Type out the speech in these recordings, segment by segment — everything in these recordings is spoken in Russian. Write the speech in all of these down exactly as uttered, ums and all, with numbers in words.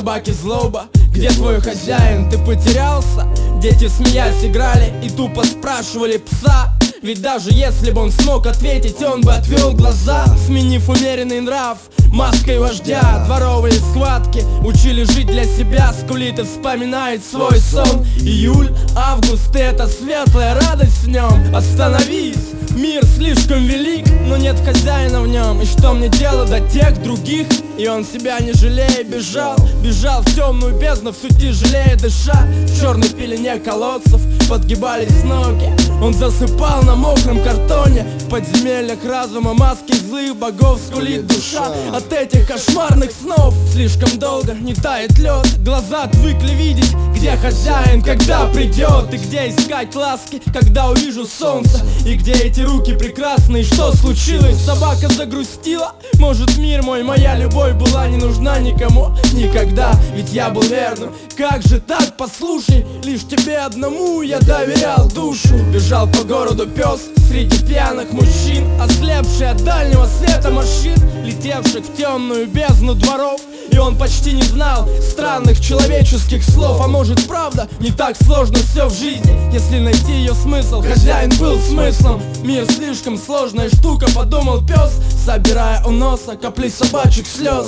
собаки злоба. Где твой хозяин, ты потерялся? Дети смеясь играли и тупо спрашивали пса. Ведь даже если бы он смог ответить, он бы отвел глаза, сменив умеренный нрав маской вождя. Дворовые схватки учили жить для себя, скулит и вспоминает свой сон. Июль, август — это светлая радость в нем. Остановись, мир слишком велик, но нет хозяина в нем. И что мне дело до тех других? И он себя не жалея бежал, бежал в темную бездну, все тяжелее дыша. В черной пелене колодцев подгибались ноги. Он засыпал на мокром картоне. В подземельях разума маски злых богов скулит душа. От этих кошмарных снов слишком долго не тает лед. Глаза отвыкли видеть, где хозяин, когда придет. И где искать ласки, когда увижу солнце. И где эти руки прекрасные, что случилось? Собака загрустила. Может, мир мой, моя любовь была не нужна никому никогда, ведь я был верным. Как же так, послушай, лишь тебе одному я доверял душу. Бежал по городу пес среди пьяных мужчин, ослепший от дальнего света машин, летевших в темную бездну дворов. И он почти не знал странных человеческих слов. А может, правда, не так сложно все в жизни, если найти ее смысл. Хозяин был смыслом. Мир слишком сложная штука, подумал пес, собирая у носа капли собачьих слез.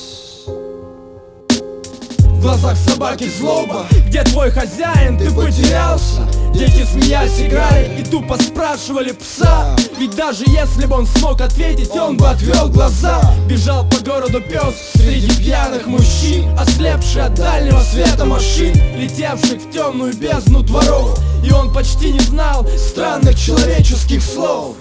В глазах собаки злоба. Где твой хозяин, ты потерялся? Дети смеясь играли и тупо спрашивали пса. Ведь даже если бы он смог ответить, он бы отвел глаза. Бежал по городу пес среди пьяных мужчин, ослепший от дальнего света машин, летевших в темную бездну дворов. И он почти не знал странных человеческих слов.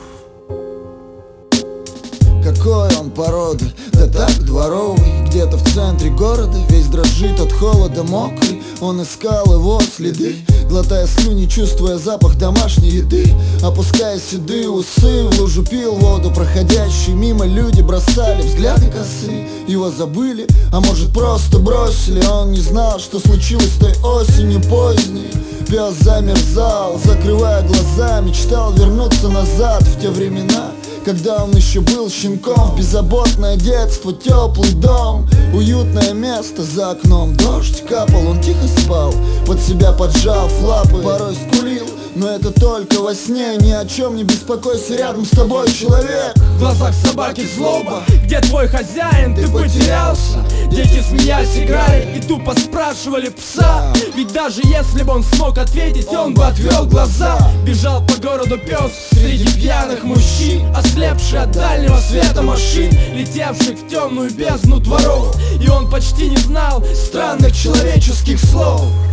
Какой он породы, да так дворовый. Где-то в центре города, весь дрожит от холода, мокрый. Он искал его следы, глотая слюни, чувствуя запах домашней еды. Опуская седые усы, в лужу пил воду. Проходящие мимо люди бросали взгляды косые. Его забыли, а может просто бросили. Он не знал, что случилось той осенью поздней. Пес замерзал, закрывая глаза, мечтал вернуться назад в те времена, когда он еще был щенком. Беззаботное детство, теплый дом, уютное место за окном. Дождь капал, он тихо спал, под себя поджав лапы. Порой скулил, но это только во сне. Ни о чем не беспокойся, рядом с тобой человек. В глазах собаки злоба. Где твой хозяин, ты потерялся? Дети смеясь играли и тупо спрашивали пса. Ведь даже если бы он смог ответить, он бы отвел глаза. Бежал по городу пес среди пьяных мужчин, ослепший от дальнего света машин, летевших в темную бездну дворов. И он почти не знал странных человеческих слов.